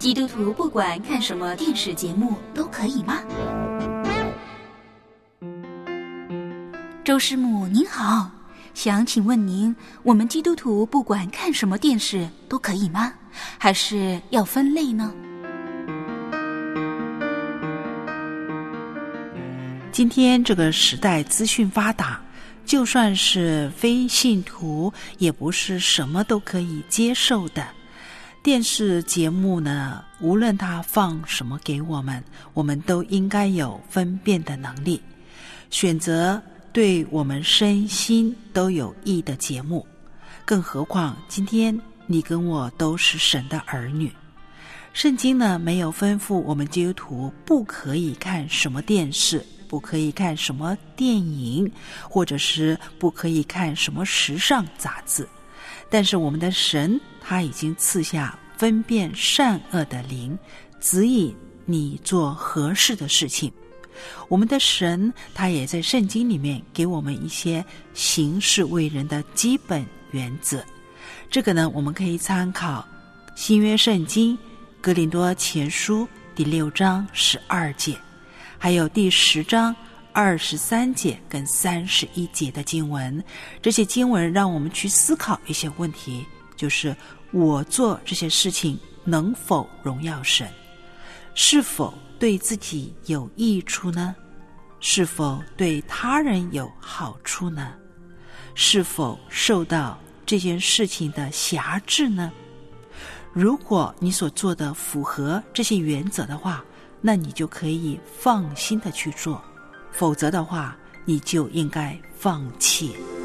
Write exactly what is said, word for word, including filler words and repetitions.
基督徒不管看什么电视节目都可以吗？周师母您好，想请问您，我们基督徒不管看什么电视都可以吗？还是要分类呢？ 今天这个时代资讯发达，就算是非信徒，也不是什么都可以接受的。电视节目呢，无论它放什么给我们，我们都应该有分辨的能力，选择对我们身心都有益的节目。更何况今天你跟我都是神的儿女，圣经呢没有吩咐我们基督徒不可以看什么电视，不可以看什么电影，或者是不可以看什么时尚杂志。但是我们的神他已经赐下分辨善恶的灵，指引你做合适的事情。我们的神他也在圣经里面给我们一些行事为人的基本原则。这个呢，我们可以参考新约圣经哥林多前书第六章十二节，还有第十章二十三节跟三十一节的经文。这些经文让我们去思考一些问题，就是我做这些事情能否荣耀神，是否对自己有益处呢？是否对他人有好处呢？是否受到这件事情的辖制呢？如果你所做的符合这些原则的话，那你就可以放心的去做，否则的话，你就应该放弃。